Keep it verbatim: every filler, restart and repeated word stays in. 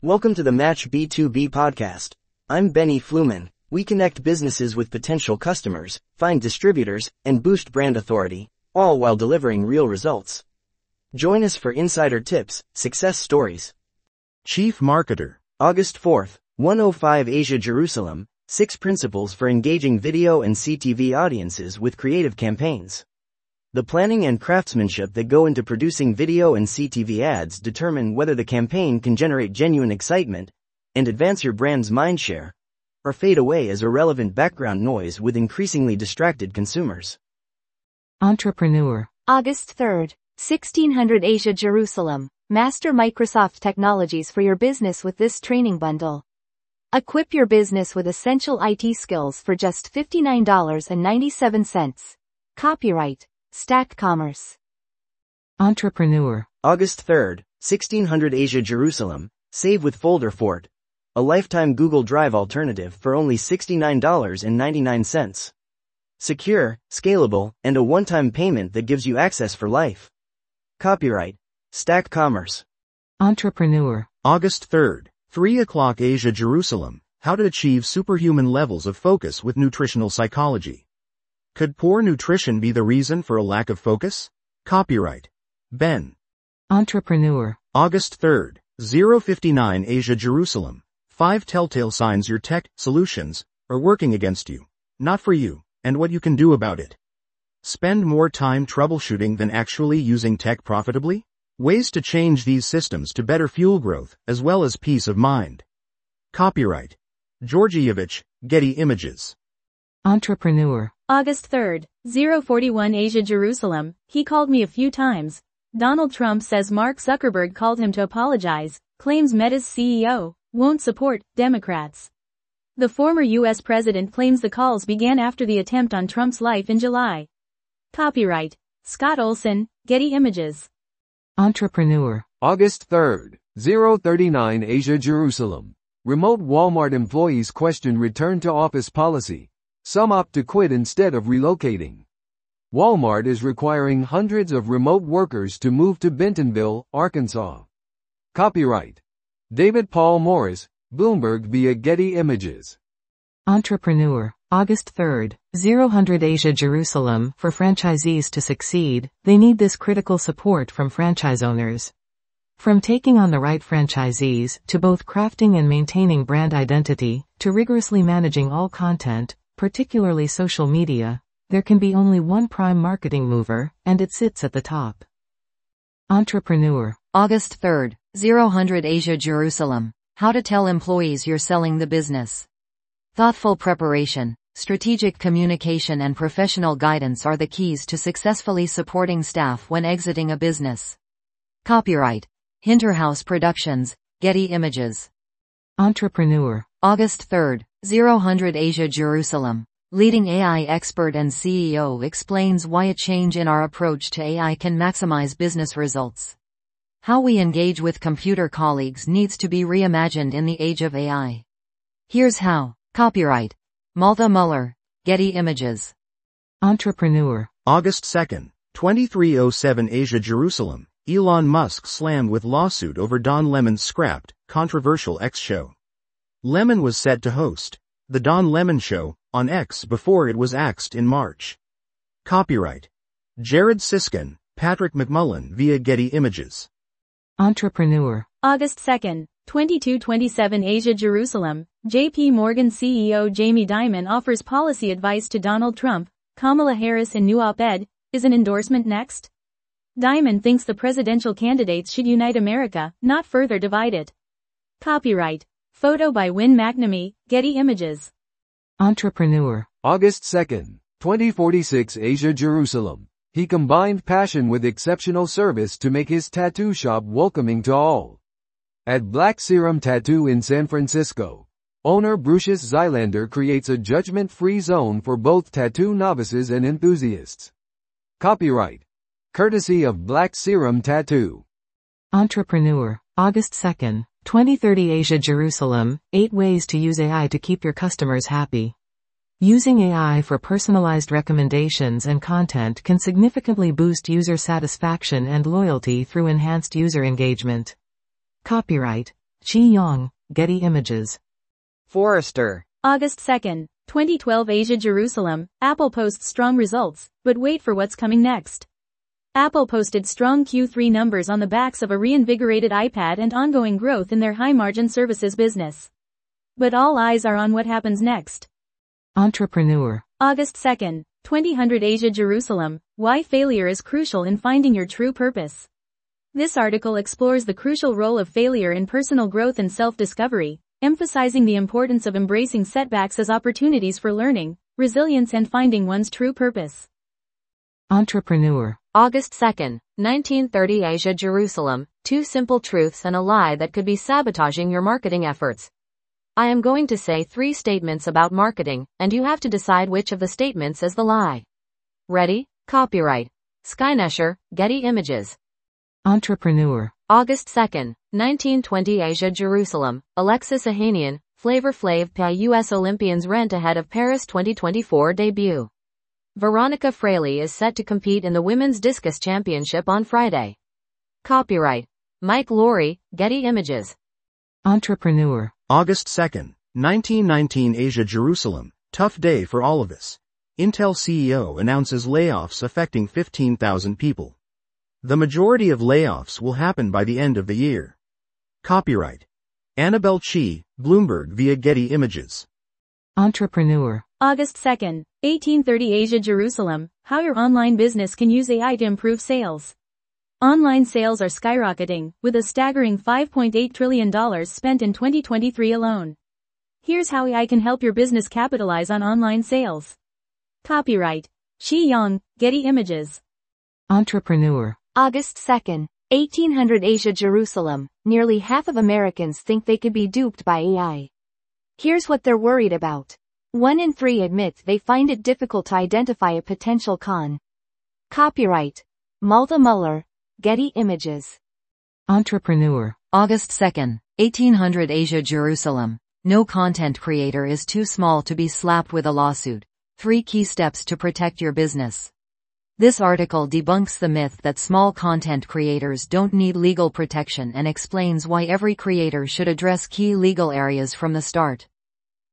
Welcome to the Match B two B podcast. I'm Benny Fluman. We connect businesses with potential customers, find distributors, and boost brand authority, all while delivering real results. Join us for insider tips, success stories. Chief Marketer. August fourth, one oh five Asia Jerusalem, six Principles for Engaging Video and C T V Audiences with Creative Campaigns. The planning and craftsmanship that go into producing video and C T V ads determine whether the campaign can generate genuine excitement and advance your brand's mindshare, or fade away as irrelevant background noise with increasingly distracted consumers. Entrepreneur. August third, sixteen hundred Asia Jerusalem. Master Microsoft technologies for your business with this training bundle. Equip your business with essential I T skills for just fifty-nine ninety-seven. Copyright Stack Commerce. Entrepreneur. August third, sixteen hundred Asia Jerusalem. Save with Folderfort, a lifetime Google Drive alternative for only sixty-nine ninety-nine. Secure, scalable, and a one-time payment that gives you access for life. Copyright Stack Commerce. Entrepreneur. August third, three o'clock Asia Jerusalem. How to achieve superhuman levels of focus with nutritional psychology. Could poor nutrition be the reason for a lack of focus? Copyright Ben. Entrepreneur. August third, zero fifty-nine Asia Jerusalem. Five telltale signs your tech solutions are working against you, not for you, and what you can do about it. Spend more time troubleshooting than actually using tech profitably? Ways to change these systems to better fuel growth as well as peace of mind. Copyright Georgievich, Getty Images. Entrepreneur. August third, zero forty-one Asia Jerusalem. He called me a few times. Donald Trump says Mark Zuckerberg called him to apologize, claims Meta's C E O won't support Democrats. The former U S president claims the calls began after the attempt on Trump's life in July. Copyright Scott Olson, Getty Images. Entrepreneur. August third, zero thirty-nine Asia Jerusalem. Remote Walmart employees question return to office policy. Some opt to quit instead of relocating. Walmart is requiring hundreds of remote workers to move to Bentonville, Arkansas. Copyright David Paul Morris, Bloomberg via Getty Images. Entrepreneur. August third, zero hundred Asia Jerusalem. For franchisees to succeed, they need this critical support from franchise owners. From taking on the right franchisees, to both crafting and maintaining brand identity, to rigorously managing all content, particularly social media, there can be only one prime marketing mover, and it sits at the top. Entrepreneur. August third, zero hundred Asia Jerusalem. How to tell employees you're selling the business. Thoughtful preparation, strategic communication and professional guidance are the keys to successfully supporting staff when exiting a business. Copyright Hinterhouse Productions, Getty Images. Entrepreneur. August third, zero hundred Asia Jerusalem. Leading A I expert and C E O explains why a change in our approach to A I can maximize business results. How we engage with computer colleagues needs to be reimagined in the age of A I. Here's how. Copyright Malta Muller, Getty Images. Entrepreneur. August second, twenty-three oh seven Asia Jerusalem. Elon Musk slammed with lawsuit over Don Lemon's scrapped, controversial X show. Lemon was set to host The Don Lemon Show on X before it was axed in March. Copyright Jared Siskin, Patrick McMullen via Getty Images. Entrepreneur. August second, twenty-two twenty-seven Asia Jerusalem. J P Morgan C E O Jamie Dimon offers policy advice to Donald Trump. Kamala Harris in new op-ed, is an endorsement next? Dimon thinks the presidential candidates should unite America, not further divide it. Copyright Photo by Win McNamee, Getty Images. Entrepreneur. August second, twenty forty-six Asia Jerusalem. He combined passion with exceptional service to make his tattoo shop welcoming to all. At Black Serum Tattoo in San Francisco, owner Brucius Zylander creates a judgment-free zone for both tattoo novices and enthusiasts. Copyright courtesy of Black Serum Tattoo. Entrepreneur. August second, twenty thirty Asia Jerusalem. eight ways to use A I to keep your customers happy. Using A I for personalized recommendations and content can significantly boost user satisfaction and loyalty through enhanced user engagement. Copyright Chi Yong, Getty Images. Forrester. August second, twenty twelve Asia Jerusalem, Apple posts strong results, but wait for what's coming next. Apple posted strong Q three numbers on the backs of a reinvigorated iPad and ongoing growth in their high-margin services business. But all eyes are on what happens next. Entrepreneur. August second, twenty hundred Asia Jerusalem, Why Failure is Crucial in Finding Your True Purpose. This article explores the crucial role of failure in personal growth and self-discovery, emphasizing the importance of embracing setbacks as opportunities for learning, resilience and finding one's true purpose. Entrepreneur. August second, nineteen thirty Asia Jerusalem, Two Simple Truths and a Lie That Could Be Sabotaging Your Marketing Efforts. I am going to say three statements about marketing, and you have to decide which of the statements is the lie. Ready? Copyright. Skynesher, Getty Images. Entrepreneur. August second, nineteen twenty Asia Jerusalem, Alexis Ohanian, Flavor Flav pay U S Olympians rent ahead of Paris twenty twenty-four debut. Veronica Fraley is set to compete in the Women's Discus Championship on Friday. Copyright. Mike Laurie, Getty Images. Entrepreneur. August second, nineteen nineteen Asia Jerusalem, Tough day for all of us. Intel C E O announces layoffs affecting fifteen thousand people. The majority of layoffs will happen by the end of the year. Copyright. Annabelle Chi, Bloomberg via Getty Images. Entrepreneur. August second, eighteen thirty Asia Jerusalem, How Your Online Business Can Use A I to Improve Sales. Online sales are skyrocketing, with a staggering five point eight trillion dollars spent in twenty twenty-three alone. Here's how A I can help your business capitalize on online sales. Copyright. Chi Yong, Getty Images. Entrepreneur. August second, eighteen hundred Asia Jerusalem, nearly half of Americans think they could be duped by A I. Here's what they're worried about. One in three admit they find it difficult to identify a potential con. Copyright. Malta Muller, Getty Images. Entrepreneur. August second, eighteen hundred Asia Jerusalem. No content creator is too small to be slapped with a lawsuit. Three key steps to protect your business. This article debunks the myth that small content creators don't need legal protection and explains why every creator should address key legal areas from the start.